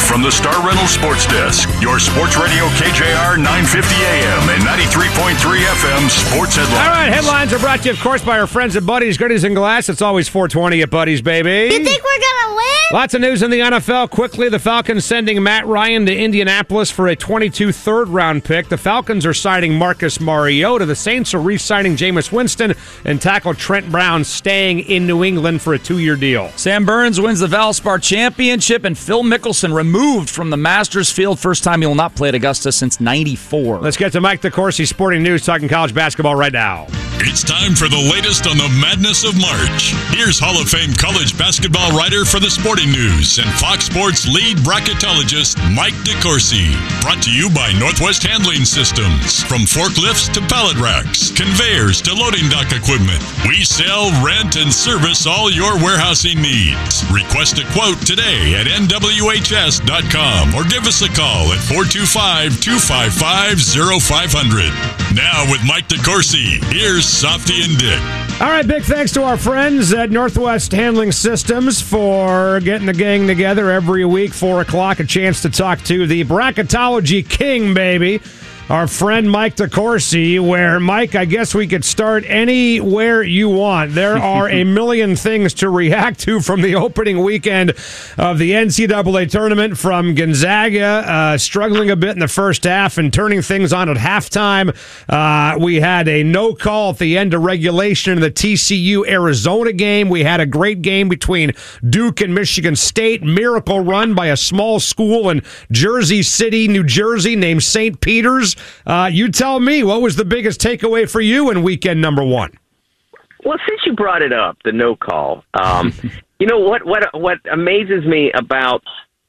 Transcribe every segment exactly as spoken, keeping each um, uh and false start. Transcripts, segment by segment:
from the Star Reynolds Sports Desk, your Sports Radio K J R nine fifty A M and ninety-three point three F M Sports Headlines. All right, headlines are brought to you, of course, by our friends at Buddy's Goodies and Glass. It's always four twenty at Buddy's, baby. You think we're going to win? Lots of news in the N F L. Quickly, the Falcons sending Matt Ryan to Indianapolis for a twenty-two third-round pick. The Falcons are signing Marcus Mariota. The Saints are re-signing Jameis Winston, and tackle Trent Brown staying in New England for a two-year deal. Sam Burns wins the Valspar Championship, and Phil Mickelson removed from the Masters field. First time he will not play at Augusta since ninety-four. Let's get to Mike DeCourcy, Sporting News, talking college basketball right now. It's time for the latest on the madness of March. Here's Hall of Fame college basketball writer for the Sporting News and Fox Sports lead bracketologist Mike DeCourcy. Brought to you by Northwest Handling Systems. From forklifts to pallet racks, conveyors to loading dock equipment, we sell, rent, and service all your warehousing needs. Request a quote today at N W H S dot com or give us a call at four two five, two five five, zero five zero zero. Now with Mike DeCourcy, here's Softy and Dick. All right, big thanks to our friends at Northwest Handling Systems for getting the gang together every week, four o'clock, a chance to talk to the bracketology king, baby, our friend Mike DeCourcy, where, Mike, I guess we could start anywhere you want. There are a million things to react to from the opening weekend of the N C double A tournament, from Gonzaga uh, struggling a bit in the first half and turning things on at halftime. Uh, we had a no call at the end of regulation in the T C U-Arizona game. We had a great game between Duke and Michigan State. Miracle run by a small school in Jersey City, New Jersey, named Saint Peter's. Uh, you tell me, what was the biggest takeaway for you in weekend number one? Well, since you brought it up, the no call, um, you know what, what, what amazes me about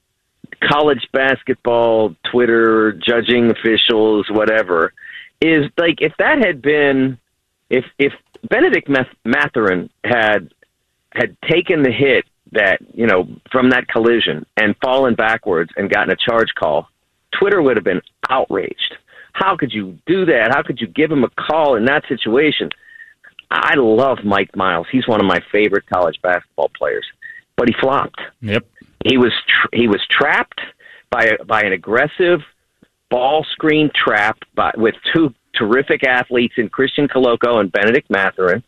college basketball, Twitter, judging officials, whatever, is like if that had been, if if Benedict Mathurin had had taken the hit that, you know, from that collision and fallen backwards and gotten a charge call, Twitter would have been outraged. How could you do that? How could you give him a call in that situation? I love Mike Miles. He's one of my favorite college basketball players, but he flopped. Yep. He was tra- he was trapped by a, by an aggressive ball screen trap by, with two terrific athletes in Christian Coloco and Benedict Mathurin,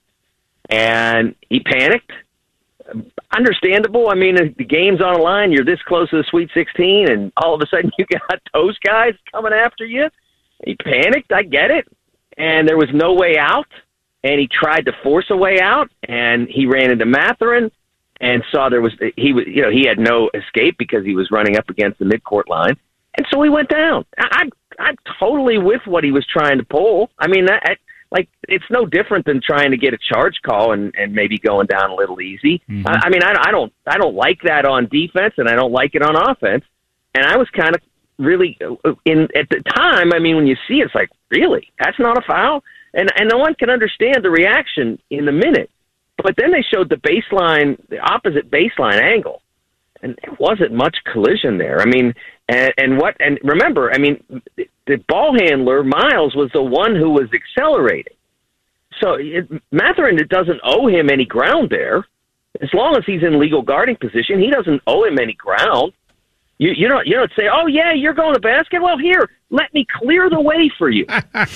and he panicked. Understandable. I mean, the game's on the line. You're this close to the Sweet sixteen, and all of a sudden you got those guys coming after you. He panicked. I get it. And there was no way out, and he tried to force a way out, and he ran into Mathurin and saw there was he was you know he had no escape because he was running up against the midcourt line, and so he went down. I'm I'm totally with what he was trying to pull. I mean, that. Like, it's no different than trying to get a charge call and, and maybe going down a little easy. Mm-hmm. I, I mean, I, I don't I don't like that on defense, and I don't like it on offense. And I was kind of really in at the time. I mean, when you see it, it's like, really, that's not a foul, and and no one can understand the reaction in the minute. But then they showed the baseline, the opposite baseline angle, and there wasn't much collision there. I mean, and, and what? And remember, I mean, the ball handler, Miles, was the one who was accelerating. So it, Mathurin, it doesn't owe him any ground there. As long as he's in legal guarding position, he doesn't owe him any ground. You, you don't you don't say, oh, yeah, you're going to basket? Well, here, let me clear the way for you.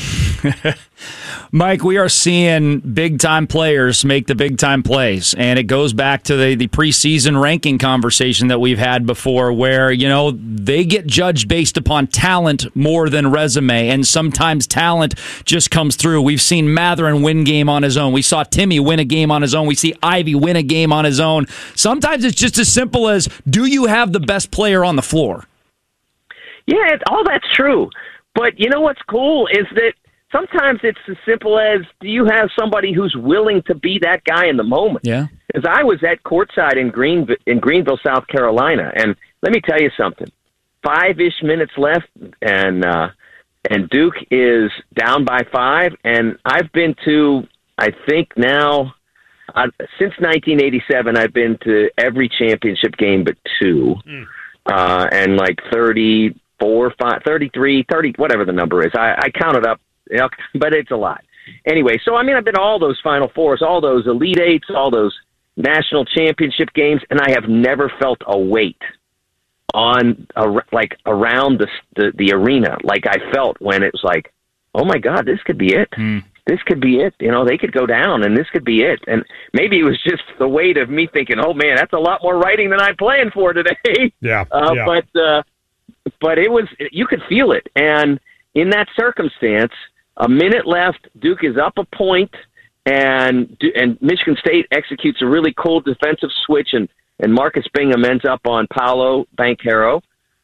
Mike, we are seeing big-time players make the big-time plays, and it goes back to the, the preseason ranking conversation that we've had before where, you know, they get judged based upon talent more than resume, and sometimes talent just comes through. We've seen Mathurin win game on his own. We saw Timmy win a game on his own. We see Ivy win a game on his own. Sometimes it's just as simple as, do you have the best player on the floor? Yeah, it, all that's true. But you know what's cool is that sometimes it's as simple as, do you have somebody who's willing to be that guy in the moment? Yeah. Because I was at courtside in Green in Greenville, South Carolina, and let me tell you something. Five-ish minutes left, and uh, and Duke is down by five, and I've been to, I think now, uh, since nineteen eighty-seven, I've been to every championship game but two, mm. uh, and like thirty-four, five, thirty-three, thirty, whatever the number is. I, I counted up. Yeah, but it's a lot. Anyway, so, I mean, I've been to all those Final Fours, all those Elite Eights, all those national championship games, and I have never felt a weight on a, like around the, the the arena, like I felt when it was like, oh my God, this could be it. Mm. This could be it. You know, they could go down, and this could be it. And maybe it was just the weight of me thinking, oh man, that's a lot more writing than I'm playing for today. Yeah. Uh, yeah. But uh, but it was, you could feel it. And in that circumstance, a minute left, Duke is up a point, and and Michigan State executes a really cool defensive switch, and, and Marcus Bingham ends up on Paolo Banchero,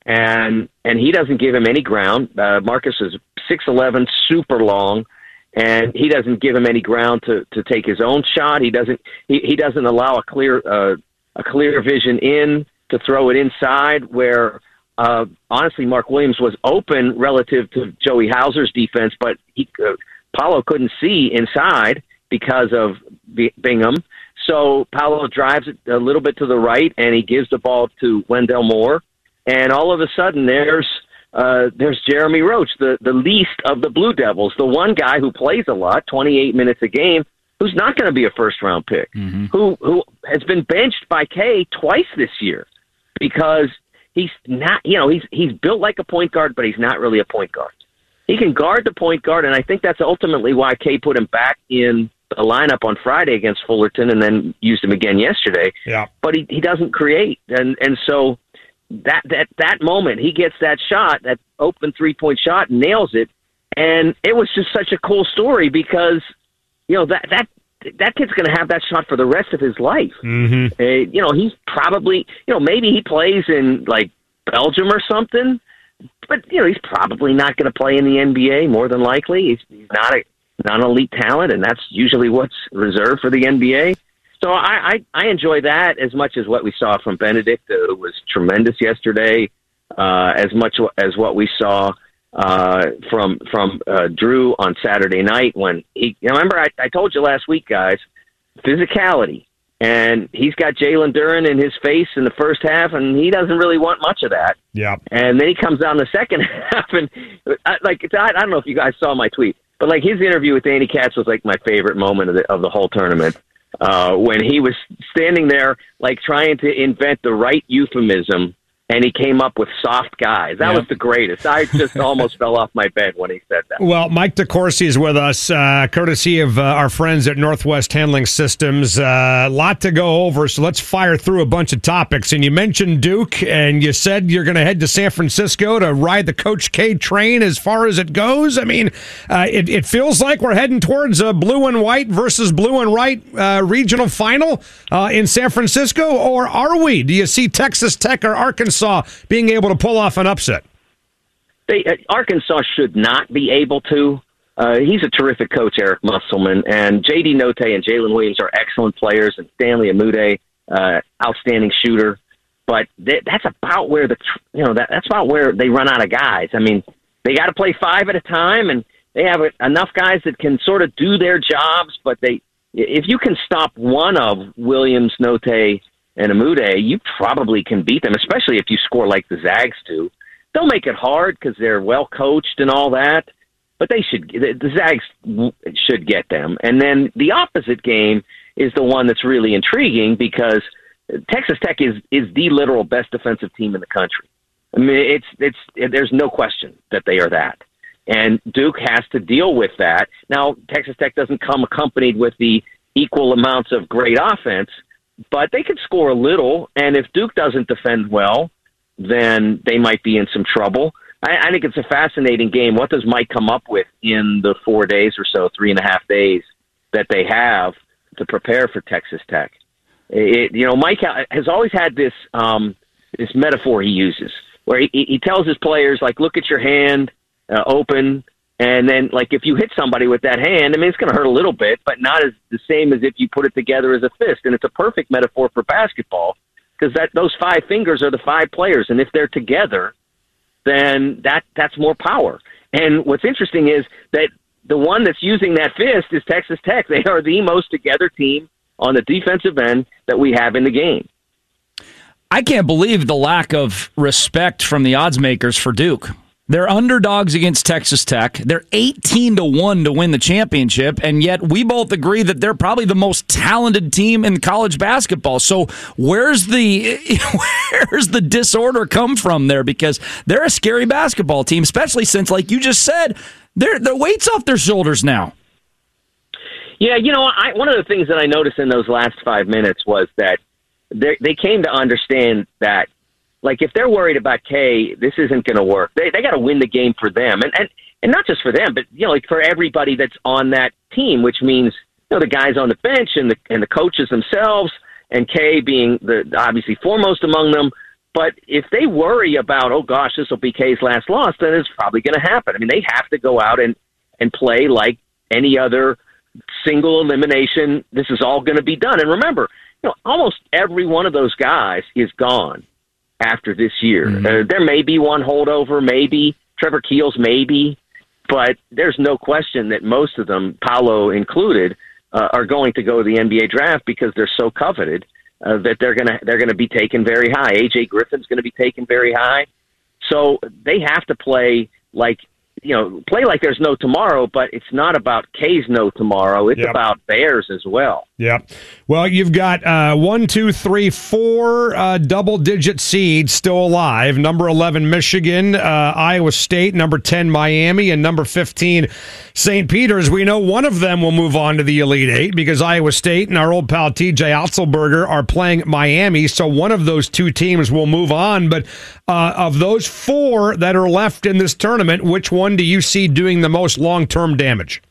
and and he doesn't give him any ground. Uh, Marcus is six eleven, super long, and he doesn't give him any ground to, to take his own shot. He doesn't he, he doesn't allow a clear uh, a clear vision in to throw it inside where uh, honestly Mark Williams was open relative to Joey Hauser's defense, but he uh, Paolo couldn't see inside because of Bingham. So Paolo drives it a little bit to the right, and he gives the ball to Wendell Moore, and all of a sudden there's Uh, there's Jeremy Roach, the, the least of the Blue Devils, the one guy who plays a lot, twenty-eight minutes a game, who's not going to be a first-round pick, mm-hmm. who who has been benched by K twice this year because he's not, you know, he's he's built like a point guard, but he's not really a point guard. He can guard the point guard, and I think that's ultimately why K put him back in the lineup on Friday against Fullerton and then used him again yesterday. Yeah. But he, he doesn't create, and and so that that that moment he gets that shot, that open three-point shot, nails it, and it was just such a cool story because you know that that that kid's going to have that shot for the rest of his life. Mm-hmm. Uh, you know, he's probably, you know, maybe he plays in like Belgium or something, but you know, he's probably not going to play in the N B A. More than likely, he's, he's not a not an elite talent, and that's usually what's reserved for the N B A. So I, I, I enjoy that as much as what we saw from Benedict, uh, who was tremendous yesterday, uh, as much as what we saw uh, from from uh, Drew on Saturday night when he. You know, remember, I, I told you last week, guys, physicality, and he's got Jalen Duren in his face in the first half, and he doesn't really want much of that. Yeah. And then he comes down the second half, and I, like I, I don't know if you guys saw my tweet, but like his interview with Danny Katz was like my favorite moment of the of the whole tournament. Uh, when he was standing there, like trying to invent the right euphemism, and he came up with soft guys. That yep. was the greatest. I just almost fell off my bed when he said that. Well, Mike DeCourcy is with us, uh, courtesy of uh, our friends at Northwest Handling Systems. A uh, lot to go over, so let's fire through a bunch of topics. And you mentioned Duke, and you said you're going to head to San Francisco to ride the Coach K train as far as it goes. I mean, uh, it, it feels like we're heading towards a blue and white versus blue and white uh, regional final uh, in San Francisco, or are we? Do you see Texas Tech or Arkansas being able to pull off an upset? They, uh, Arkansas should not be able to. Uh, he's a terrific coach, Eric Musselman, and J D Note and Jalen Williams are excellent players, and Stanley Amude, uh, outstanding shooter. But they, that's about where the you know that, that's about where they run out of guys. I mean, they got to play five at a time, and they have enough guys that can sort of do their jobs. But they, if you can stop one of Williams, Note, and Amude, you probably can beat them, especially if you score like the Zags do. They'll make it hard because they're well coached and all that, but they should. The Zags should get them. And then the opposite game is the one that's really intriguing because Texas Tech is is the literal best defensive team in the country. I mean, it's it's there's no question that they are that, and Duke has to deal with that. Now, Texas Tech doesn't come accompanied with the equal amounts of great offense, but they could score a little, and if Duke doesn't defend well, then they might be in some trouble. I, I think it's a fascinating game. What does Mike come up with in the four days or so, three and a half days that they have to prepare for Texas Tech? It, you know, Mike has always had this um, this metaphor he uses where he, he tells his players, like, look at your hand, uh, open, and then, like, if you hit somebody with that hand, I mean, it's going to hurt a little bit, but not as the same as if you put it together as a fist. And it's a perfect metaphor for basketball because that those five fingers are the five players, and if they're together, then that that's more power. And what's interesting is that the one that's using that fist is Texas Tech. They are the most together team on the defensive end that we have in the game. I can't believe the lack of respect from the odds makers for Duke. They're underdogs against Texas Tech. They're eighteen to one to win the championship, and yet we both agree that they're probably the most talented team in college basketball. So where's the where's the disorder come from there? Because they're a scary basketball team, especially since, like you just said, they're, the weight's off their shoulders now. Yeah, you know, I, one of the things that I noticed in those last five minutes was that they, they came to understand that, like, if they're worried about K, this isn't going to work. They they got to win the game for them, and, and and not just for them, but you know, like for everybody that's on that team, which means you know the guys on the bench and the and the coaches themselves, and K being the obviously foremost among them. But if they worry about, oh gosh, this will be K's last loss, then it's probably going to happen. I mean, they have to go out and and play like any other single elimination. This is all going to be done. And remember, you know, almost every one of those guys is gone after this year. Mm-hmm. Uh, there may be one holdover, maybe Trevor Keels, maybe, but there's no question that most of them, Paolo included, uh, are going to go to the N B A draft because they're so coveted uh, that they're going to they're going to be taken very high. A J Griffin's going to be taken very high, so they have to play like. You know, play like there's no tomorrow, but it's not about K's no tomorrow. It's yep. about theirs as well. Yeah. Well, you've got uh, one, two, three, four uh, double-digit seeds still alive. Number eleven, Michigan, uh, Iowa State. Number ten, Miami. And number fifteen, Saint Peter's. We know one of them will move on to the Elite Eight because Iowa State and our old pal T J Otzelberger are playing Miami. So one of those two teams will move on. But uh, of those four that are left in this tournament, which one do you see doing the most long-term damage?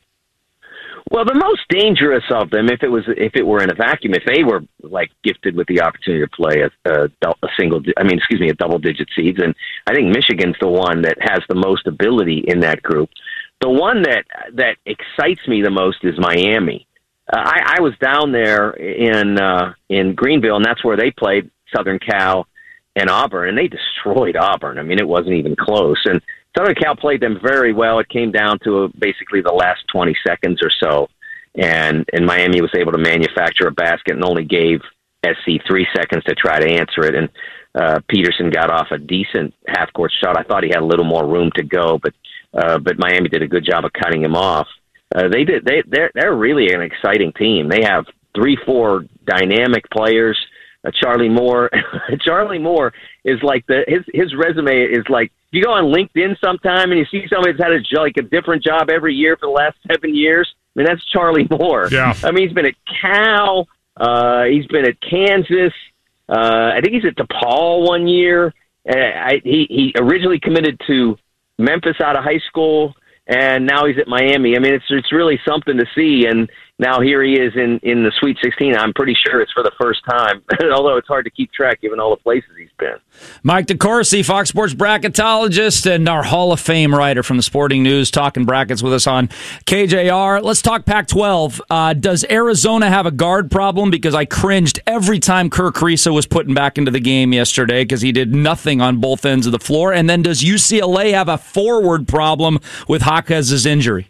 Well, the most dangerous of them, if it was, if it were in a vacuum, if they were like gifted with the opportunity to play a, a, a single, I mean, excuse me, a double-digit seeds, and I think Michigan's the one that has the most ability in that group. The one that that excites me the most is Miami. Uh, I, I was down there in uh, in Greenville, and that's where they played Southern Cal and Auburn, and they destroyed Auburn. I mean, it wasn't even close, and Southern Cal played them very well. It came down to basically the last twenty seconds or so, and and Miami was able to manufacture a basket and only gave S C three seconds to try to answer it. And uh, Peterson got off a decent half-court shot. I thought he had a little more room to go, but uh, but Miami did a good job of cutting him off. Uh, they did. They they're they're really an exciting team. They have three, four dynamic players. Uh, Charlie Moore. Charlie Moore is like the his his resume is like. You go on LinkedIn sometime and you see somebody that's had a, like a different job every year for the last seven years. I mean, that's Charlie Moore. Yeah. I mean, he's been at Cal. Uh, he's been at Kansas. Uh, I think he's at DePaul one year. Uh, I, he, he originally committed to Memphis out of high school, and now he's at Miami. I mean, it's it's really something to see. And now here he is in, in the Sweet sixteen. I'm pretty sure it's for the first time, although it's hard to keep track given all the places he's been. Mike DeCourcy, Fox Sports bracketologist and our Hall of Fame writer from the Sporting News, talking brackets with us on K J R. Let's talk Pac twelve. Uh, does Arizona have a guard problem? Because I cringed every time Kirk Kriisa was putting back into the game yesterday because he did nothing on both ends of the floor. And then does U C L A have a forward problem with Jaquez's injury?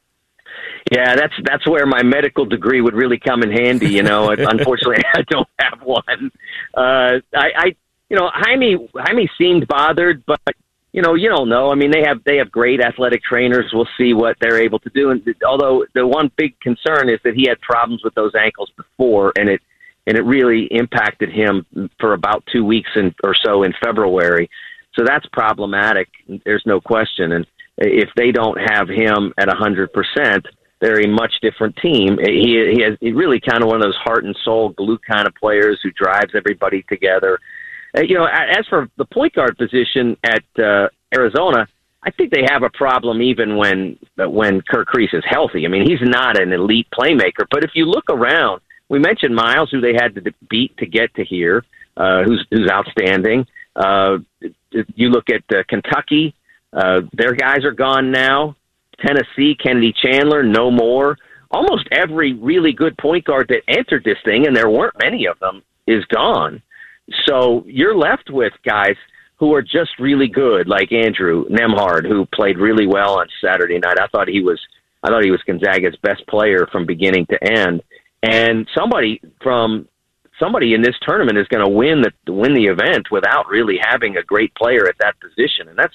Yeah, that's that's where my medical degree would really come in handy. You know, unfortunately, I don't have one. Uh, I, I, you know, Jaime Jaime seemed bothered, but you know, you don't know. I mean, they have they have great athletic trainers. We'll see what they're able to do. And although the one big concern is that he had problems with those ankles before, and it and it really impacted him for about two weeks in, or so in February. So that's problematic. There's no question. And if they don't have him at a hundred percent. They're a much different team. He he has he really kind of one of those heart and soul glue kind of players who drives everybody together. Uh, you know, as for the point guard position at uh, Arizona, I think they have a problem even when when Kirk Kriisa is healthy. I mean, he's not an elite playmaker, but if you look around, we mentioned Miles, who they had to beat to get to here, uh, who's who's outstanding. Uh, you look at uh, Kentucky, uh, their guys are gone now. Tennessee, Kennedy Chandler, no more. Almost every really good point guard that entered this thing, and there weren't many of them, is gone. So you're left with guys who are just really good, like Andrew Nembhard, who played really well on Saturday night. I thought he was, I thought he was Gonzaga's best player from beginning to end. And somebody from somebody in this tournament is going to win the win the event without really having a great player at that position, and that's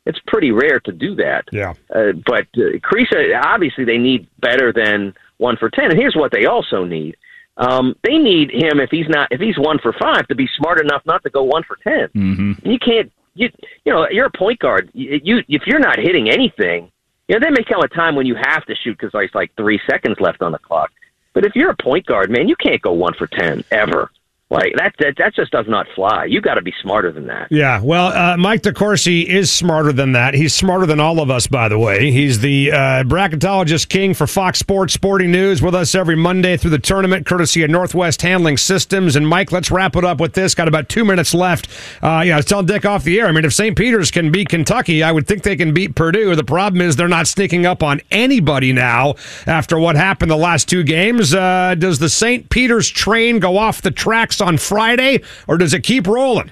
It's pretty rare to do that. Yeah. Uh, but uh, Kriisa, obviously, they need better than one for ten. And here's what they also need: um, they need him if he's not if he's one for five to be smart enough not to go one for ten. Mm-hmm. You can't. You you know you're a point guard. You, you if you're not hitting anything, you know there may come a time when you have to shoot because there's like three seconds left on the clock. But if you're a point guard, man, you can't go one for ten ever. Like that, that, that just does not fly. You got to be smarter than that. Yeah, well, uh, Mike DeCourcy is smarter than that. He's smarter than all of us, by the way. He's the uh, bracketologist king for Fox Sports Sporting News, with us every Monday through the tournament, courtesy of Northwest Handling Systems. And Mike, let's wrap it up with this. Got about two minutes left. Uh, yeah, I was telling Dick off the air. I mean, if Saint Peter's can beat Kentucky, I would think they can beat Purdue. The problem is they're not sneaking up on anybody now after what happened the last two games. Uh, does the Saint Peter's train go off the tracks on Friday, or does it keep rolling?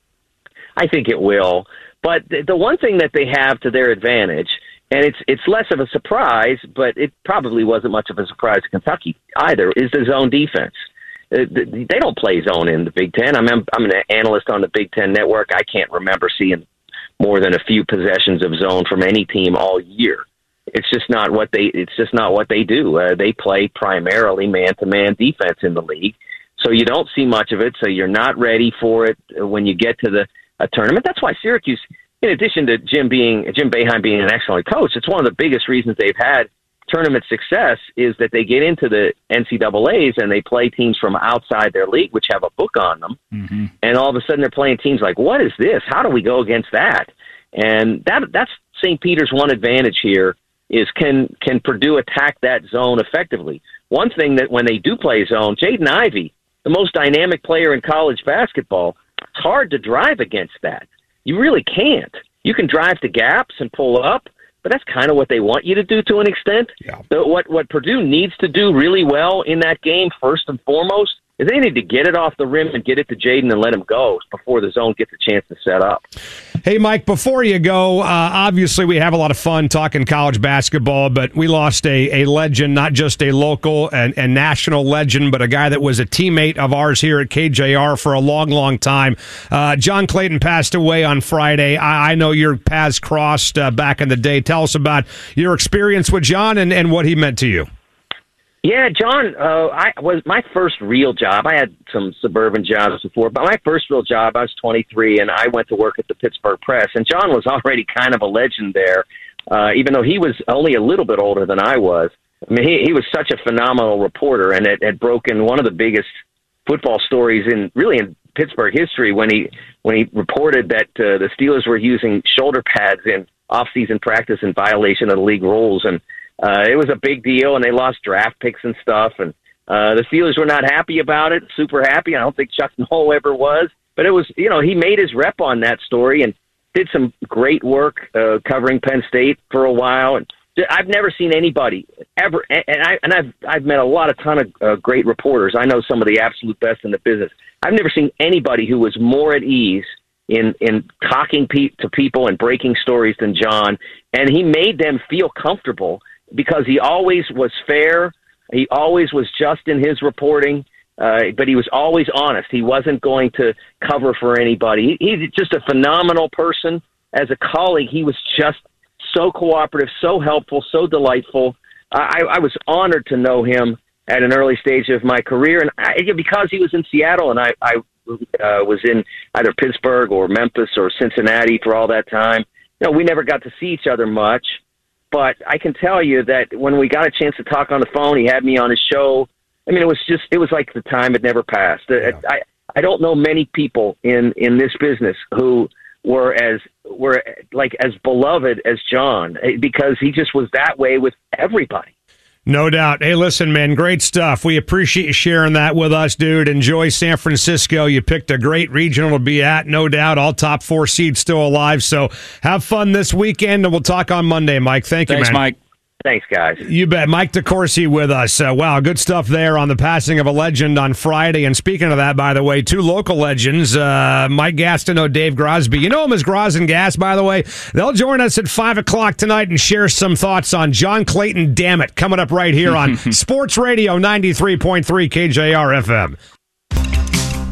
I think it will. But the, the one thing that they have to their advantage, and it's it's less of a surprise, but it probably wasn't much of a surprise to Kentucky either, is the zone defense. Uh, they don't play zone in the Big Ten. I'm, I'm an analyst on the Big Ten Network. I can't remember seeing more than a few possessions of zone from any team all year. It's just not what they. It's just not what they do. Uh, they play primarily man-to-man defense in the league. So you don't see much of it, so you're not ready for it when you get to the a tournament. That's why Syracuse, in addition to Jim being Jim Boeheim being an excellent coach, it's one of the biggest reasons they've had tournament success is that they get into the N C double A's and they play teams from outside their league, which have a book on them, mm-hmm. and all of a sudden they're playing teams like, what is this? How do we go against that? And that that's Saint Peter's one advantage here is can can Purdue attack that zone effectively? One thing that when they do play zone, Jaden Ivey, the most dynamic player in college basketball, it's hard to drive against that. You really can't. You can drive to gaps and pull up, but that's kind of what they want you to do to an extent. Yeah. So what, what Purdue needs to do really well in that game, first and foremost, is they need to get it off the rim and get it to Jaden and let him go before the zone gets a chance to set up. Hey, Mike, before you go, uh, obviously we have a lot of fun talking college basketball, but we lost a, a legend, not just a local and, and national legend, but a guy that was a teammate of ours here at K J R for a long, long time. Uh, John Clayton passed away on Friday. I, I know your paths crossed uh, back in the day. Tell us about your experience with John and, and what he meant to you. Yeah, John, uh, I was my first real job. I had some suburban jobs before, but my first real job, I was twenty-three, and I went to work at the Pittsburgh Press. And John was already kind of a legend there, uh, even though he was only a little bit older than I was. I mean, he, he was such a phenomenal reporter, and it had broken one of the biggest football stories in really in Pittsburgh history when he when he reported that uh, the Steelers were using shoulder pads in off-season practice in violation of the league rules, and Uh, it was a big deal, and they lost draft picks and stuff, and uh, the Steelers were not happy about it, super happy. I don't think Chuck Noll ever was, but it was, you know, he made his rep on that story and did some great work uh, covering Penn State for a while. And I've never seen anybody ever, and, I, and I've I've met a lot, a ton of uh, great reporters. I know some of the absolute best in the business. I've never seen anybody who was more at ease in in talking pe- to people and breaking stories than John, and he made them feel comfortable. Because he always was fair, he always was just in his reporting, uh, but he was always honest. He wasn't going to cover for anybody. He, he's just a phenomenal person. As a colleague, he was just so cooperative, so helpful, so delightful. I, I was honored to know him at an early stage of my career, and I, because he was in Seattle and I, I uh, was in either Pittsburgh or Memphis or Cincinnati for all that time. You know, we never got to see each other much. But I can tell you that when we got a chance to talk on the phone, he had me on his show. I mean, it was just, it was like the time had never passed. Yeah. I, I don't know many people in, in this business who were as, were like as beloved as John, because he just was that way with everybody. No doubt. Hey, listen, man, great stuff. We appreciate you sharing that with us, dude. Enjoy San Francisco. You picked a great regional to be at, no doubt. All top four seeds still alive. So have fun this weekend, and we'll talk on Monday, Mike. Thank you, Thanks, man. Mike. Thanks, guys. You bet. Mike DeCourcy with us. Uh, wow, good stuff there on the passing of a legend on Friday. And speaking of that, by the way, two local legends, uh, Mike Gastineau, Dave Grosby. You know him as Gros and Gas, by the way. They'll join us at five o'clock tonight and share some thoughts on John Clayton, damn it, coming up right here on Sports Radio ninety-three point three K J R F M.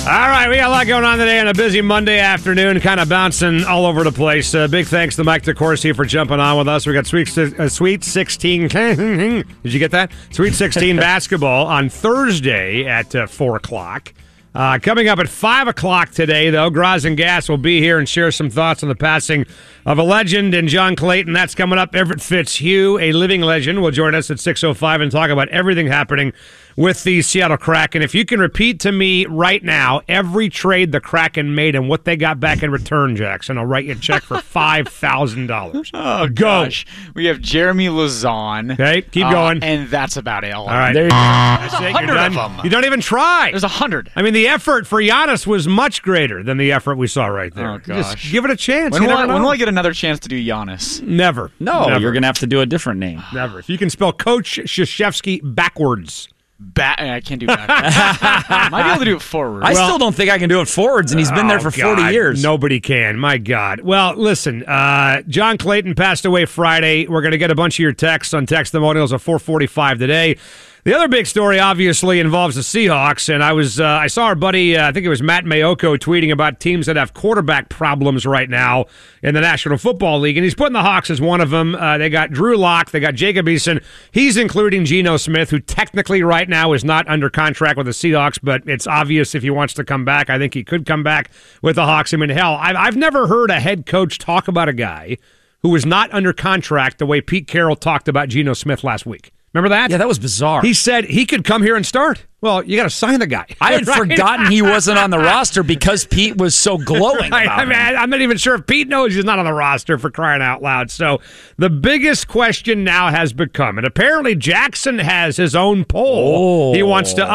All right, we got a lot going on today on a busy Monday afternoon, kind of bouncing all over the place. Uh, big thanks to Mike DeCourcy for jumping on with us. We got Sweet, uh, Sweet sixteen. Did you get that? Sweet sixteen basketball on Thursday at uh, four o'clock. Uh, coming up at five o'clock today, though, Graz and Gas will be here and share some thoughts on the passing of a legend in John Clayton. That's coming up. Everett Fitzhugh, a living legend, will join us at six oh five and talk about everything happening with the Seattle Kraken. If you can repeat to me right now every trade the Kraken made and what they got back in return, Jackson, I'll write you a check for five thousand dollars. Oh, Go. gosh. We have Jeremy Lazon. Okay, keep uh, going. And that's about it. All right. There you go. That's it. You're hundred done. of them. You don't even try. There's a hundred. I mean, the effort for Giannis was much greater than the effort we saw right there. Oh, gosh. Just give it a chance. When You will, never I, when know. will I get another chance to do Giannis? Never. No, Never. you're going to have to do a different name. Never. If you can spell Coach Krzyzewski backwards. Ba- I can't do that. Might be able to do it forward. I Well- still don't think I can do it forwards, and he's been there Oh, for forty God. years. Nobody can. My God. Well, listen, uh, John Clayton passed away Friday. We're going to get a bunch of your texts on Textimonials at four forty-five today. The other big story obviously involves the Seahawks, and I was uh, I saw our buddy, uh, I think it was Matt Mayoko, tweeting about teams that have quarterback problems right now in the National Football League, and he's putting the Hawks as one of them. Uh, they got Drew Lock, they got Jacob Eason. He's including Geno Smith, who technically right now is not under contract with the Seahawks, but it's obvious if he wants to come back. I think he could come back with the Hawks. I mean, hell, I've, I've never heard a head coach talk about a guy who was not under contract the way Pete Carroll talked about Geno Smith last week. Remember that? Yeah, that was bizarre. He said he could come here and start. Well, you got to sign the guy. I had Right? forgotten he wasn't on the roster because Pete was so glowing Right. about I mean, him. I'm not even sure if Pete knows he's not on the roster, for crying out loud. So the biggest question now has become, and apparently Jackson has his own poll Oh. he wants to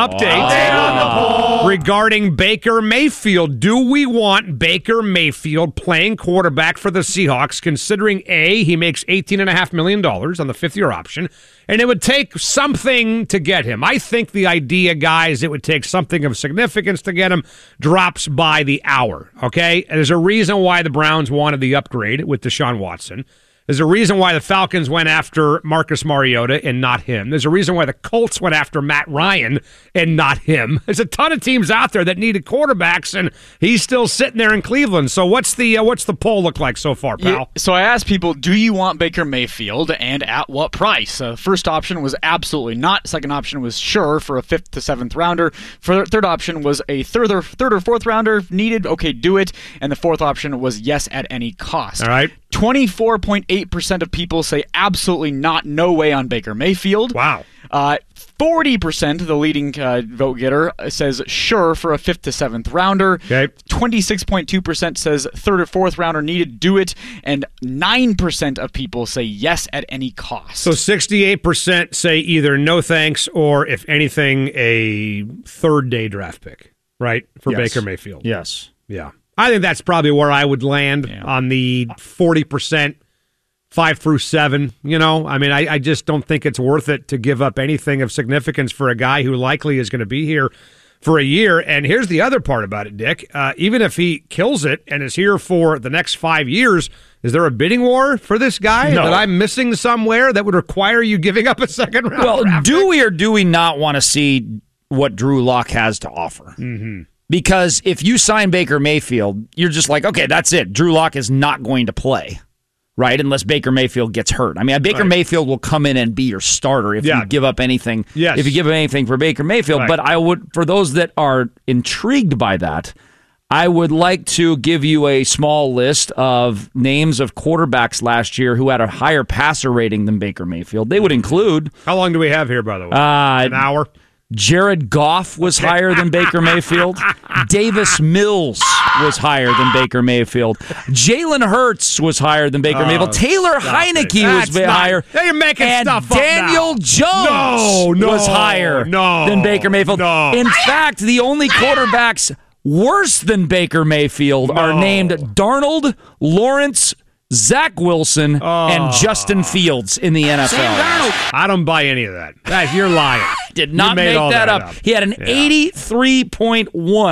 update regarding Baker Mayfield. Do we want Baker Mayfield playing quarterback for the Seahawks, considering A, he makes eighteen point five million dollars on the fifth-year option, and it would take something to get him. I think the idea, guys, it would take something of significance to get him, drops by the hour, okay? There's a reason why the Browns wanted the upgrade with Deshaun Watson. There's a reason why the Falcons went after Marcus Mariota and not him. There's a reason why the Colts went after Matt Ryan and not him. There's a ton of teams out there that needed quarterbacks, and he's still sitting there in Cleveland. So what's the uh, what's the poll look like so far, pal? Yeah, so I asked people, do you want Baker Mayfield, and at what price? Uh, first option was absolutely not. Second option was sure for a fifth to seventh rounder. For third option was a third or third or fourth rounder needed. Okay, do it. And the fourth option was yes at any cost. All right. twenty-four point eight percent of people say absolutely not, no way on Baker Mayfield. Wow. Uh, forty percent, the leading uh, vote getter, says sure for a fifth to seventh rounder. Okay. twenty-six point two percent says third or fourth rounder needed, do it. And nine percent of people say yes at any cost. So sixty-eight percent say either no thanks or, if anything, a third-day draft pick, right, for Yes. Baker Mayfield. Yes. Yeah. I think that's probably where I would land Yeah. on the forty percent, five through seven. You know, I mean, I, I just don't think it's worth it to give up anything of significance for a guy who likely is going to be here for a year. And here's the other part about it, Dick. Uh, even if he kills it and is here for the next five years, is there a bidding war for this guy No. that I'm missing somewhere that would require you giving up a second round? Well, draft do pick? we or do we not want to see what Drew Lock has to offer? Mm-hmm. Because if you sign Baker Mayfield, you're just like, okay, that's it. Drew Lock is not going to play, right? Unless Baker Mayfield gets hurt. I mean, Baker Right. Mayfield will come in and be your starter if Yeah. you give up anything. Yes. If you give up anything for Baker Mayfield. Right. But I would, for those that are intrigued by that, I would like to give you a small list of names of quarterbacks last year who had a higher passer rating than Baker Mayfield. They would include How long do we have here, by the way? uh, An hour? Jared Goff was higher than Baker Mayfield. Davis Mills was higher than Baker Mayfield. Jalen Hurts was higher than Baker Mayfield. Taylor Heineke was That's not- higher. Now you're making and stuff up Daniel now. Jones No, no, was higher no, than Baker Mayfield. no. In fact, the only quarterbacks worse than Baker Mayfield are No. named Darnold, Lawrence, Zach Wilson, and Justin Fields in the N F L. I don't buy any of that. Guys, you're lying. Did You not made make all that, that up. up. He had an Yeah. eighty-three point one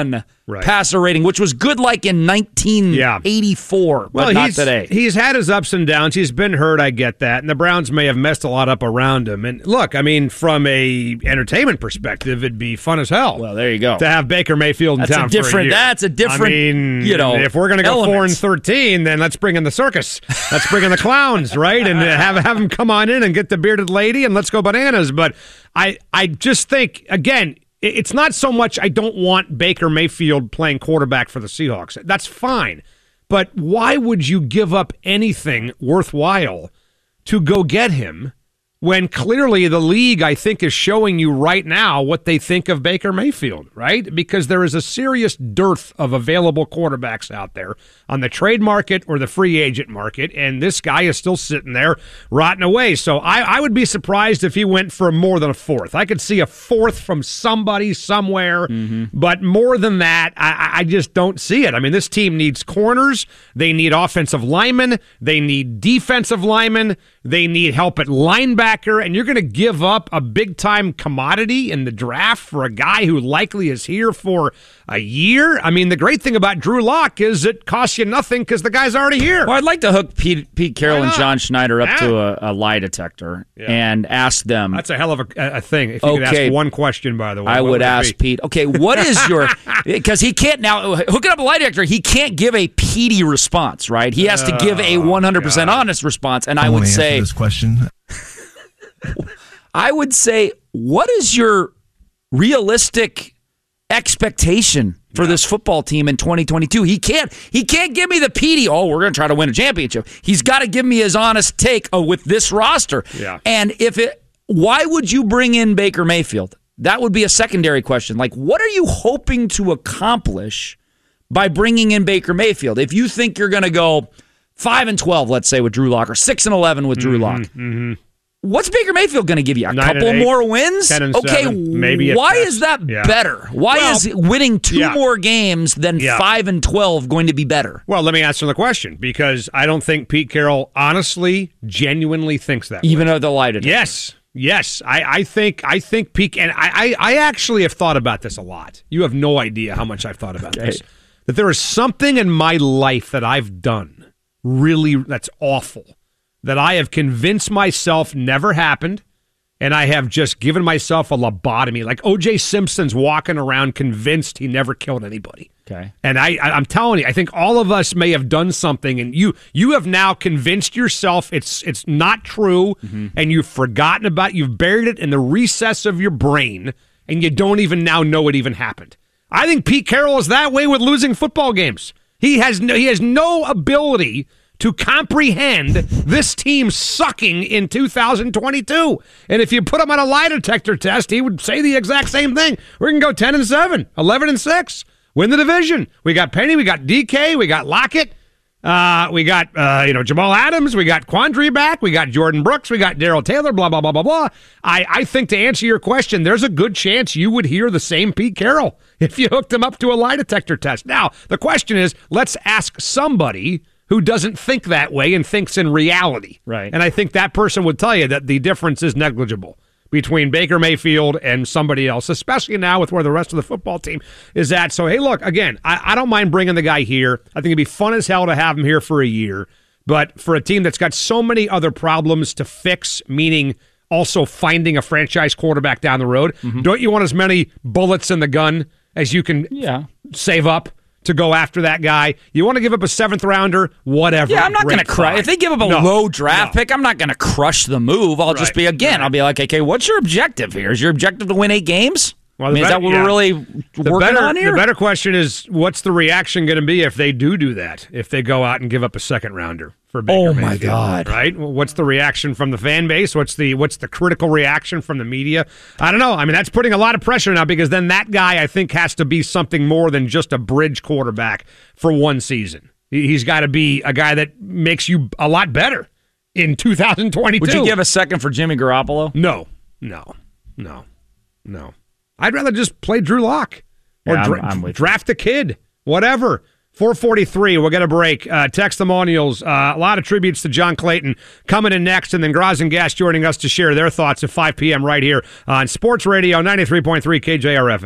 right. passer rating, which was good like in nineteen eighty-four, yeah. but well, not he's, today. He's had his ups and downs. He's been hurt, I get that. And the Browns may have messed a lot up around him. And look, I mean, from a entertainment perspective, it'd be fun as hell. Well, there you go. To have Baker Mayfield in that's town a different, for a year. That's a different, I mean, you know, if we're going to go elements. four and thirteen, then let's bring in the circus. Let's bring in the clowns, right? And have have them come on in and get the bearded lady, and let's go bananas. But I, I just think, again, it's not so much I don't want Baker Mayfield playing quarterback for the Seahawks. That's fine. But why would you give up anything worthwhile to go get him when clearly the league, I think, is showing you right now what they think of Baker Mayfield, right? Because there is a serious dearth of available quarterbacks out there on the trade market or the free agent market, and this guy is still sitting there rotting away. So I, I would be surprised if he went for more than a fourth. I could see a fourth from somebody somewhere, mm-hmm. but more than that, I, I just don't see it. I mean, this team needs corners. They need offensive linemen. They need defensive linemen. They need help at linebacker, and you're going to give up a big-time commodity in the draft for a guy who likely is here for a year? I mean, the great thing about Drew Lock is it costs you nothing because the guy's already here. Well, I'd like to hook Pete, Pete Carroll and John Schneider up yeah. to a, a lie detector yeah. and ask them. That's a hell of a, a thing. If you okay. could ask one question, by the way. I would, would ask Pete, okay, what is your... Because he can't now... Hooking up a lie detector, he can't give a Petey response, right? He has to give a one hundred percent God. honest response, and I, I would answer say... this question. I would say, what is your realistic expectation for yeah. this football team in twenty twenty-two? He can't he can't give me the Petey, oh, we're going to try to win a championship. He's got to give me his honest take oh, with this roster. Yeah. And if it, why would you bring in Baker Mayfield? That would be a secondary question. Like, what are you hoping to accomplish by bringing in Baker Mayfield? If you think you're going to go five and twelve, let's say, with Drew Lock, or six and eleven with Drew mm-hmm, Lock, mm-hmm. what's Baker Mayfield going to give you? A Nine couple and eight, more wins? ten and okay, seven, maybe why best. is that yeah. better? Why well, is winning two yeah. more games than yeah. five and twelve going to be better? Well, let me answer the question, because I don't think Pete Carroll honestly, genuinely thinks that. Even way. though they're lighted. Yes. Yes, I, I think I think Pete, and I, I, I actually have thought about this a lot. You have no idea how much I've thought about okay. this. That there is something in my life that I've done really that's awful, that I have convinced myself never happened, and I have just given myself a lobotomy. Like O J Simpson's walking around convinced he never killed anybody. Okay. And I, I, I'm telling you, I think all of us may have done something, and you you have now convinced yourself it's it's not true, mm-hmm. and you've forgotten about it. You've buried it in the recess of your brain, and you don't even now know it even happened. I think Pete Carroll is that way with losing football games. He has no, he has no ability to comprehend this team sucking in two thousand twenty-two. And if you put him on a lie detector test, he would say the exact same thing. We're going to go ten and seven, eleven and six. Win the division. We got Penny, we got D K, we got Lockett, uh, we got uh, you know Jamal Adams, we got Quandre back, we got Jordan Brooks, we got Darrell Taylor, blah, blah, blah, blah, blah. I, I think to answer your question, there's a good chance you would hear the same Pete Carroll if you hooked him up to a lie detector test. Now, the question is, let's ask somebody who doesn't think that way and thinks in reality. Right. And I think that person would tell you that the difference is negligible between Baker Mayfield and somebody else, especially now with where the rest of the football team is at. So, hey, look, again, I, I don't mind bringing the guy here. I think it'd be fun as hell to have him here for a year. But for a team that's got so many other problems to fix, meaning also finding a franchise quarterback down the road, mm-hmm. don't you want as many bullets in the gun as you can yeah. save up to go after that guy? You want to give up a seventh rounder, whatever. Yeah, I'm not going to crush. If they give up a no, low draft no. pick, I'm not going to crush the move. I'll right, just be, again, right. I'll be like, okay, what's your objective here? Is your objective to win eight games? Well, I mean, better, is that what yeah. we're really the working better, on here? The better question is, what's the reaction going to be if they do do that, if they go out and give up a second rounder for Baker Oh, Mayfield, my God. Right? Well, what's the reaction from the fan base? What's the what's the critical reaction from the media? I don't know. I mean, that's putting a lot of pressure now, because then that guy, I think, has to be something more than just a bridge quarterback for one season. He's got to be a guy that makes you a lot better in two thousand twenty-two. Would you give a second for Jimmy Garoppolo? No. No. No. No. I'd rather just play Drew Lock or yeah, I'm, dra- I'm draft a kid, whatever. four forty-three, we'll get a break. Uh, testimonials, uh, a lot of tributes to John Clayton coming in next, and then Graz and Gas joining us to share their thoughts at five p.m. right here on Sports Radio ninety-three point three K J R F M.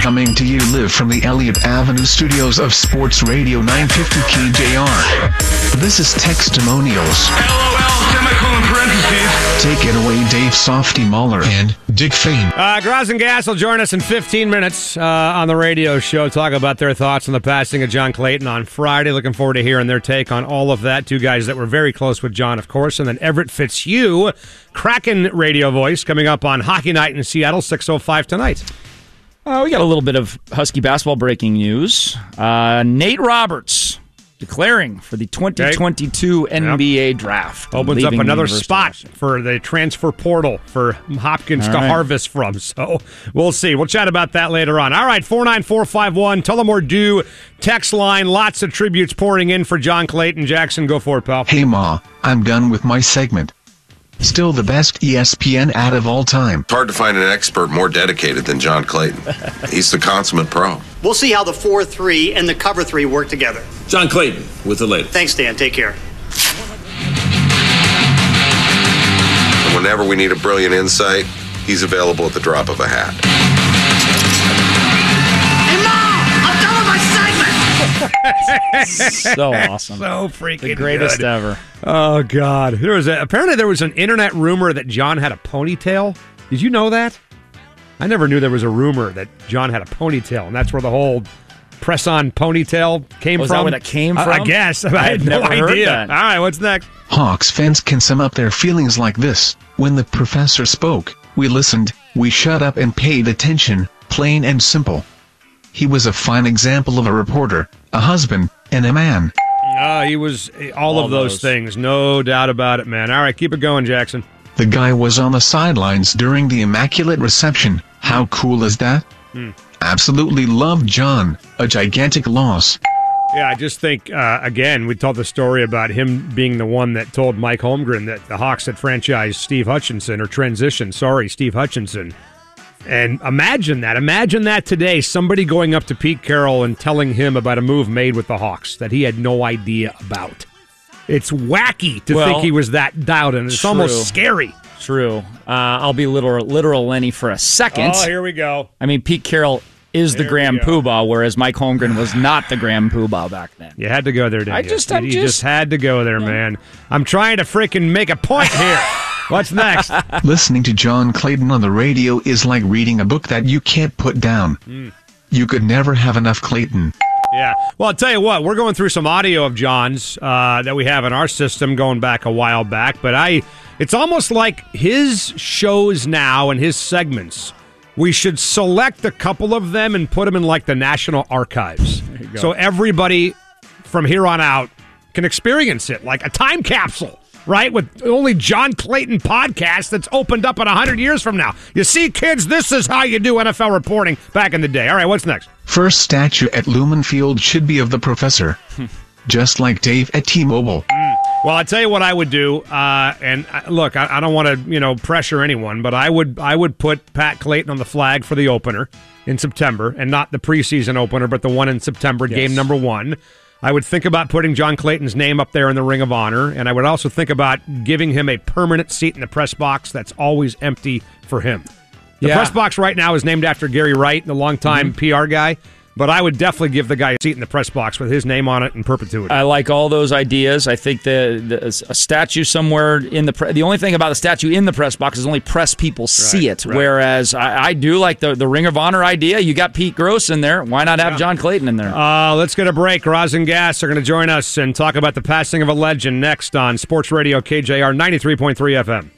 Coming to you live from the Elliott Avenue studios of Sports Radio nine fifty K J R. This is Textimonials. LOL, semicolon parentheses. Take it away, Dave Softy Muller and Dick Fane. Uh, Graz and Gas will join us in fifteen minutes uh, on the radio show, talk about their thoughts on the passing of John Clayton on Friday. Looking forward to hearing their take on all of that. Two guys that were very close with John, of course, and then Everett Fitzhugh, Kraken radio voice, coming up on Hockey Night in Seattle, six oh five tonight. Uh, we got a little bit of Husky basketball breaking news. Uh, Nate Roberts declaring for the twenty twenty-two okay. N B A yep. draft. Opens up another spot for the transfer portal for Hopkins All to right. harvest from. So we'll see. We'll chat about that later on. All right, four nine four five one, Tullamore Dew text line. Lots of tributes pouring in for John Clayton. Jackson, go for it, pal. Hey, Ma, I'm done with my segment. Still the best E S P N ad of all time. It's hard to find an expert more dedicated than John Clayton. He's the consummate pro. We'll see how the four three and the cover three work together. John Clayton with the latest. Thanks, Dan. Take care. And whenever we need a brilliant insight, he's available at the drop of a hat. Hey, Mom! I'm done with my segment! So awesome. So freaking The greatest good. ever. Oh, God. There was a, apparently there was an internet rumor that John had a ponytail. Did you know that? I never knew there was a rumor that John had a ponytail, and that's where the whole press-on ponytail came Was from. that where that came from? I, I guess. I, I had had no never heard idea. that. All right, what's next? Hawks fans can sum up their feelings like this. When the professor spoke, we listened, we shut up and paid attention, plain and simple. He was a fine example of a reporter, a husband, and a man. Uh, he was all, all of those, those things, no doubt about it, man. All right, keep it going, Jackson. The guy was on the sidelines during the Immaculate Reception. How cool is that? Hmm. Absolutely loved John. A gigantic loss. Yeah, I just think, uh, again, we told the story about him being the one that told Mike Holmgren that the Hawks had franchised Steve Hutchinson, or transitioned, sorry, Steve Hutchinson. And imagine that. Imagine that today, somebody going up to Pete Carroll and telling him about a move made with the Hawks that he had no idea about. It's wacky to well, think he was that dialed in. It's true. almost scary. True. Uh, I'll be literal, literal Lenny for a second. Oh, here we go. I mean, Pete Carroll is the There Grand we go. Poobah, whereas Mike Holmgren was not the Grand Poobah back then. You had to go there, didn't I you? just- you I'm you just- just had to go there, man. I'm trying to freaking make a point here. What's next? Listening to John Clayton on the radio is like reading a book that you can't put down. Mm. You could never have enough Clayton. Yeah. Well, I'll tell you what, we're going through some audio of John's uh, that we have in our system going back a while back, but I it's almost like his shows now and his segments, we should select a couple of them and put them in like the National Archives. So everybody from here on out can experience it like a time capsule. Right, with only John Clayton podcast that's opened up in one hundred years from now. You see, kids, this is how you do N F L reporting back in the day. All right, what's next? First statue at Lumen Field should be of the professor. Just like Dave at T-Mobile. Mm. Well, I'll tell you what I would do. Uh, and uh, look, I, I don't want to, you know, pressure anyone, but I would, I would put Pat Clayton on the flag for the opener in September, and not the preseason opener, but the one in September, yes. Game number one. I would think about putting John Clayton's name up there in the Ring of Honor, and I would also think about giving him a permanent seat in the press box that's always empty for him. The yeah. press box right now is named after Gary Wright, the longtime mm-hmm. P R guy, but I would definitely give the guy a seat in the press box with his name on it in perpetuity. I like all those ideas. I think the, the a statue somewhere in the pre- the only thing about the statue in the press box is only press people see right, it. Right. Whereas I, I do like the the Ring of Honor idea. You got Pete Gross in there. Why not have yeah. John Clayton in there? Uh, let's get a break. Roz and Gas are going to join us and talk about the passing of a legend next on Sports Radio K J R ninety-three point three F M.